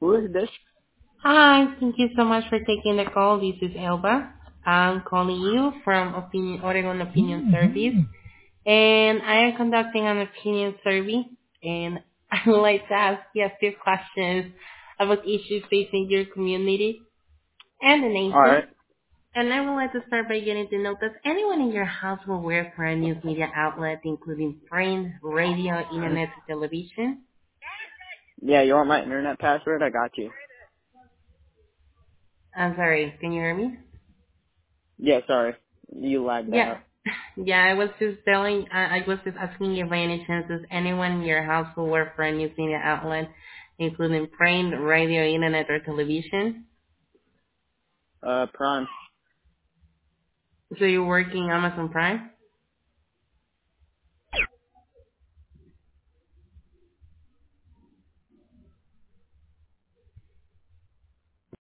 Who is this? Hi, thank you so much for taking the call. This is Elba. I'm calling you from Oregon Opinion Service, and I am conducting an opinion survey, and I would like to ask you a few questions about issues facing your community and the All right. nation. And I would like to start by getting to know, does anyone in your household work for a news media outlet, including print, radio, internet, or television? Yeah, you want my internet password? I got you. I'm sorry, can you hear me? Yeah, sorry. You lagged Yeah. out. Yeah, I was just asking you by any chance, does anyone in your household work for a news media outlet, including print, radio, internet, or television? Prime. So you're working Amazon Prime?